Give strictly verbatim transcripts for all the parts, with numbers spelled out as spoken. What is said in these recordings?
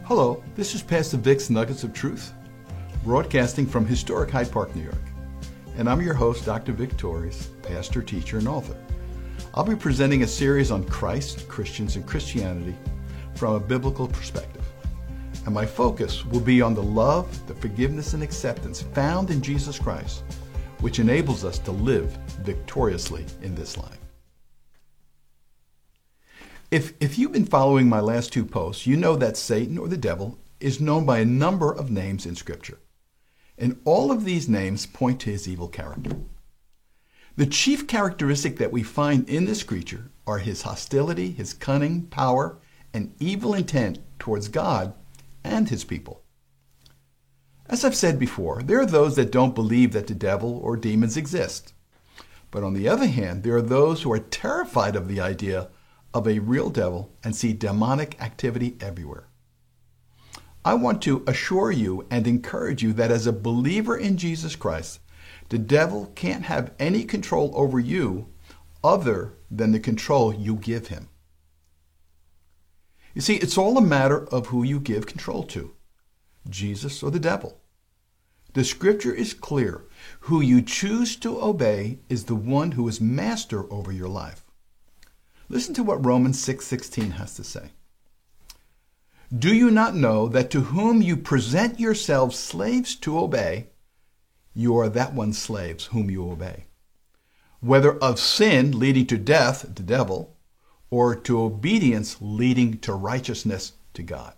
Hello, this is Pastor Vic's Nuggets of Truth, broadcasting from historic Hyde Park, New York. And I'm your host, Doctor Vic Torres, pastor, teacher, and author. I'll be presenting a series on Christ, Christians, and Christianity from a biblical perspective. And my focus will be on the love, the forgiveness, and acceptance found in Jesus Christ, which enables us to live victoriously in this life. If, if you've been following my last two posts, you know that Satan, or the devil, is known by a number of names in Scripture. And all of these names point to his evil character. The chief characteristic that we find in this creature are his hostility, his cunning, power, and evil intent towards God and his people. As I've said before, there are those that don't believe that the devil or demons exist. But on the other hand, there are those who are terrified of the idea of a real devil and see demonic activity everywhere. I want to assure you and encourage you that as a believer in Jesus Christ, the devil can't have any control over you other than the control you give him. You see, it's all a matter of who you give control to, Jesus or the devil. The scripture is clear. Who you choose to obey is the one who is master over your life. Listen to what Romans six sixteen has to say. Do you not know that to whom you present yourselves slaves to obey, you are that one's slaves whom you obey, whether of sin leading to death, the devil, or to obedience leading to righteousness, to God.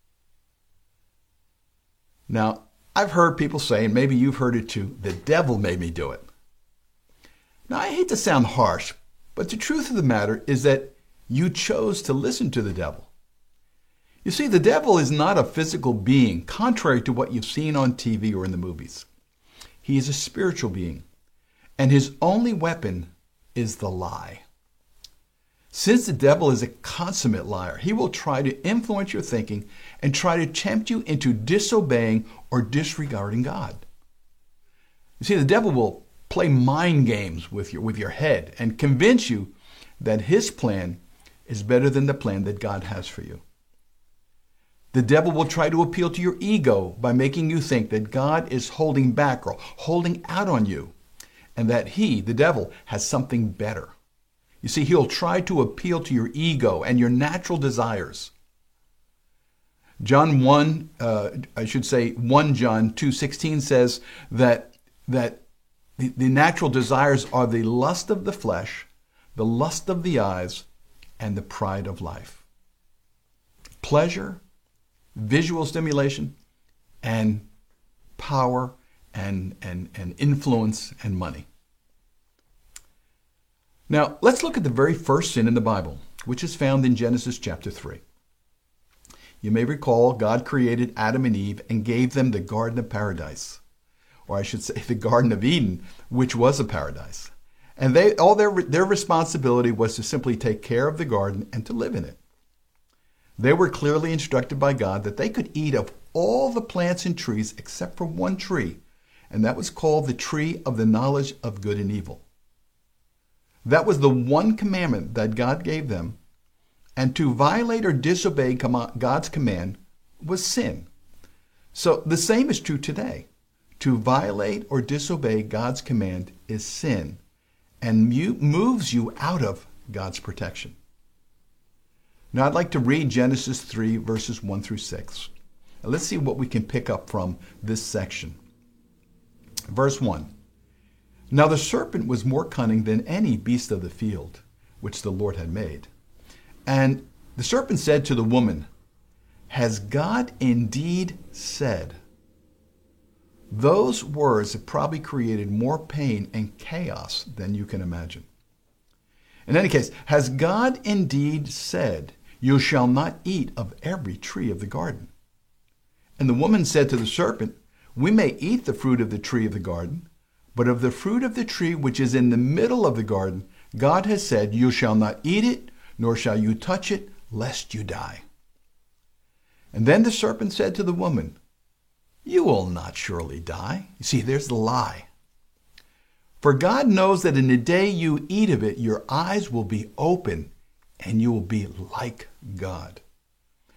Now, I've heard people say, and maybe you've heard it too, the devil made me do it. Now, I hate to sound harsh, but the truth of the matter is that you chose to listen to the devil. You see, the devil is not a physical being, contrary to what you've seen on T V or in the movies. He is a spiritual being, and his only weapon is the lie. Since the devil is a consummate liar, he will try to influence your thinking and try to tempt you into disobeying or disregarding God. You see, the devil will play mind games with your, with your head and convince you that his plan is better than the plan that God has for you. The devil will try to appeal to your ego by making you think that God is holding back or holding out on you, and that he, the devil, has something better. You see, he'll try to appeal to your ego and your natural desires. John one, uh, I should say First John two sixteen says that that the, the natural desires are the lust of the flesh, the lust of the eyes, and the pride of life. Pleasure, visual stimulation, and power, and, and, and influence, and money. Now, let's look at the very first sin in the Bible, which is found in Genesis chapter three. You may recall God created Adam and Eve and gave them the Garden of Paradise, or I should say the Garden of Eden, which was a paradise. And they all their, their responsibility was to simply take care of the garden and to live in it. They were clearly instructed by God that they could eat of all the plants and trees except for one tree, and that was called the tree of the knowledge of good and evil. That was the one commandment that God gave them, and to violate or disobey God's command was sin. So the same is true today. To violate or disobey God's command is sin and moves you out of God's protection. Now I'd like to read Genesis three, verses one through six. Now let's see what we can pick up from this section. Verse one. Now the serpent was more cunning than any beast of the field, which the Lord had made. And the serpent said to the woman, Has God indeed said? Those words have probably created more pain and chaos than you can imagine. In any case, has God indeed said, You shall not eat of every tree of the garden? And the woman said to the serpent, We may eat the fruit of the tree of the garden, but of the fruit of the tree which is in the middle of the garden, God has said, You shall not eat it, nor shall you touch it, lest you die. And then the serpent said to the woman, You will not surely die. You see, there's the lie. For God knows that in the day you eat of it, your eyes will be open, and you will be like God,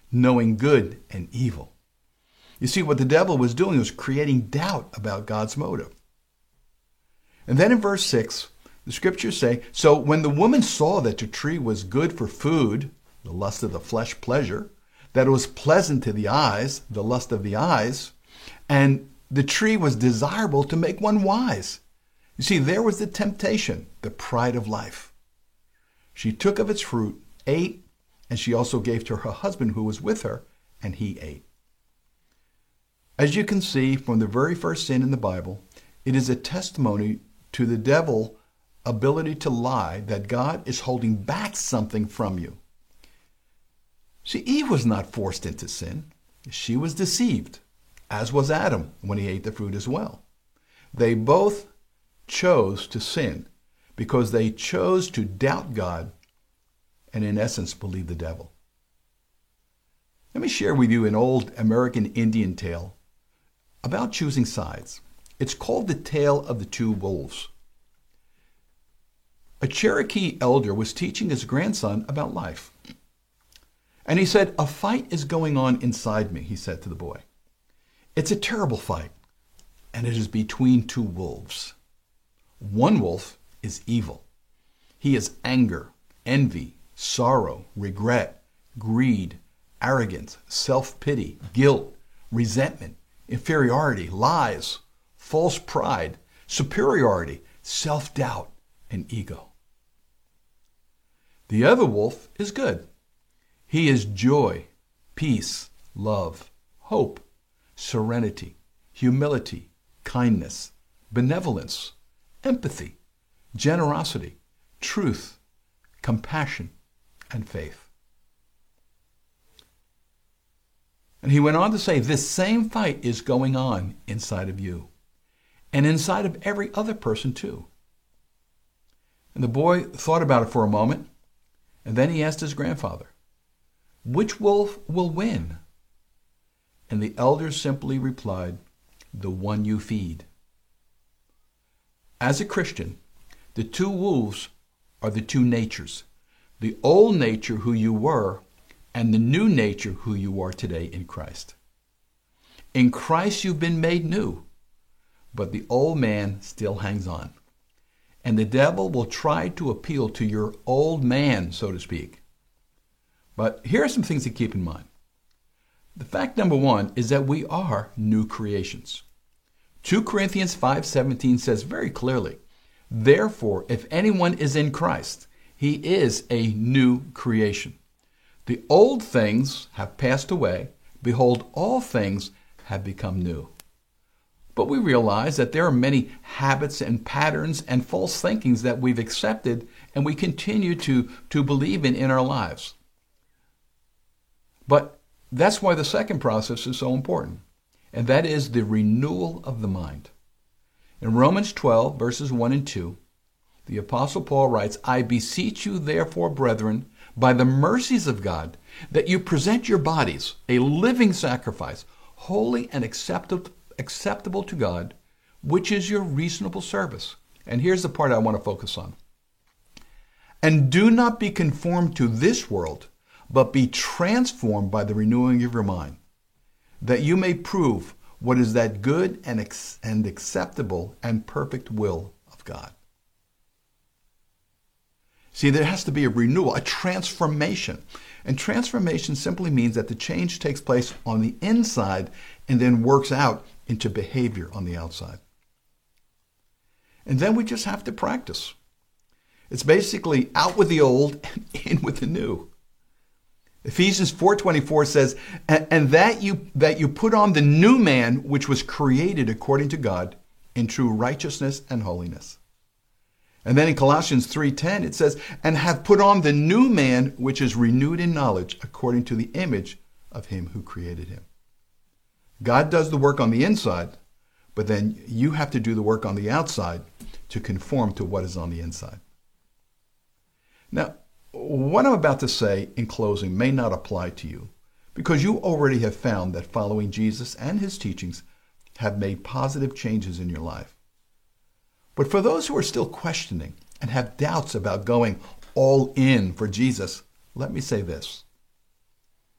knowing good and evil. You see, what the devil was doing was creating doubt about God's motive. And then in verse six, the scriptures say, so when the woman saw that the tree was good for food, the lust of the flesh pleasure, that it was pleasant to the eyes, the lust of the eyes, and the tree was desirable to make one wise. You see, there was the temptation, the pride of life. She took of its fruit, ate, and she also gave to her husband who was with her, and he ate. As you can see from the very first sin in the Bible, it is a testimony to the devil's ability to lie that God is holding back something from you. See, Eve was not forced into sin. She was deceived, as was Adam when he ate the fruit as well. They both chose to sin because they chose to doubt God and in essence believe the devil. Let me share with you an old American Indian tale about choosing sides. It's called the Tale of the Two Wolves. A Cherokee elder was teaching his grandson about life. And he said, a fight is going on inside me, he said to the boy. It's a terrible fight, and it is between two wolves. One wolf is evil. He is anger, envy, sorrow, regret, greed, arrogance, self-pity, guilt, resentment, inferiority, lies, false pride, superiority, self-doubt, and ego. The other wolf is good. He is joy, peace, love, hope, serenity, humility, kindness, benevolence, empathy, generosity, truth, compassion, and faith. And he went on to say, this same fight is going on inside of you and inside of every other person too. And the boy thought about it for a moment, and then he asked his grandfather, which wolf will win? And the elder simply replied, the one you feed. As a Christian, the two wolves are the two natures, the old nature who you were and the new nature who you are today in Christ. In Christ you've been made new, but the old man still hangs on. And the devil will try to appeal to your old man, so to speak. But here are some things to keep in mind. The fact number one is that we are new creations. Second Corinthians five seventeen says very clearly, therefore, if anyone is in Christ, he is a new creation. The old things have passed away. Behold, all things have become new. But we realize that there are many habits and patterns and false thinkings that we've accepted and we continue to, to believe in in our lives. But that's why the second process is so important, and that is the renewal of the mind. In Romans twelve, verses one and two, the Apostle Paul writes, I beseech you therefore, brethren, by the mercies of God, that you present your bodies a living sacrifice, holy and acceptable, acceptable to God, which is your reasonable service. And here's the part I want to focus on. And do not be conformed to this world, but be transformed by the renewing of your mind, that you may prove what is that good and, ex- and acceptable and perfect will of God. See, there has to be a renewal, a transformation. And transformation simply means that the change takes place on the inside and then works out into behavior on the outside. And then we just have to practice. It's basically out with the old and in with the new. Ephesians four twenty-four says, and, and that you that you put on the new man which was created according to God in true righteousness and holiness. And then in Colossians three ten it says, and have put on the new man which is renewed in knowledge according to the image of him who created him. God does the work on the inside, but then you have to do the work on the outside to conform to what is on the inside. Now, what I'm about to say in closing may not apply to you because you already have found that following Jesus and his teachings have made positive changes in your life. But for those who are still questioning and have doubts about going all in for Jesus, let me say this.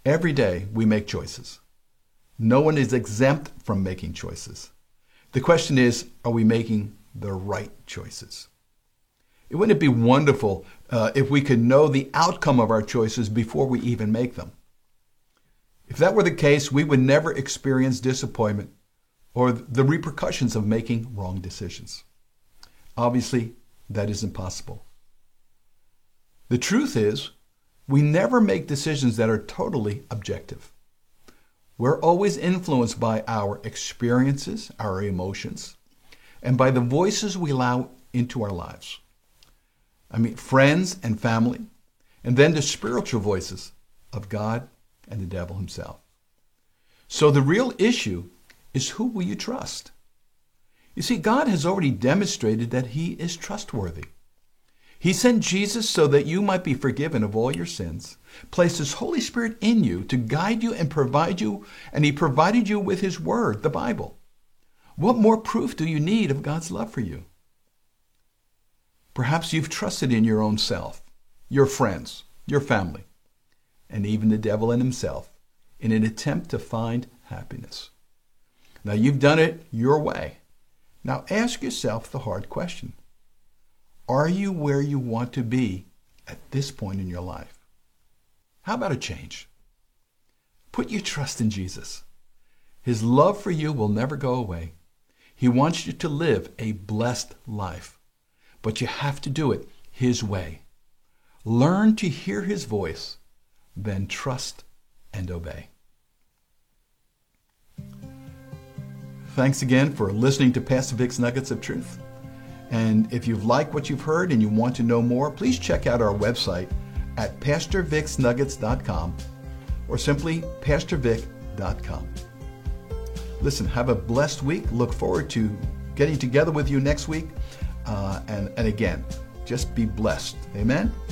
Every day we make choices. No one is exempt from making choices. The question is, are we making the right choices? Wouldn't it be wonderful uh, if we could know the outcome of our choices before we even make them? If that were the case, we would never experience disappointment or the repercussions of making wrong decisions. Obviously, that is impossible. The truth is, we never make decisions that are totally objective. We're always influenced by our experiences, our emotions, and by the voices we allow into our lives. I mean, friends and family, and then the spiritual voices of God and the devil himself. So the real issue is, who will you trust? You see, God has already demonstrated that he is trustworthy. He sent Jesus so that you might be forgiven of all your sins, placed his Holy Spirit in you to guide you and provide you, and he provided you with his word, the Bible. What more proof do you need of God's love for you? Perhaps you've trusted in your own self, your friends, your family, and even the devil in himself in an attempt to find happiness. Now, you've done it your way. Now ask yourself the hard question. Are you where you want to be at this point in your life? How about a change? Put your trust in Jesus. His love for you will never go away. He wants you to live a blessed life, but you have to do it his way. Learn to hear his voice, then trust and obey. Thanks again for listening to Pastor Vic's Nuggets of Truth. And if you've liked what you've heard and you want to know more, please check out our website at pastor vics nuggets dot com or simply pastor vic dot com. Listen, have a blessed week. Look forward to getting together with you next week. Uh, and, and again, just be blessed. Amen?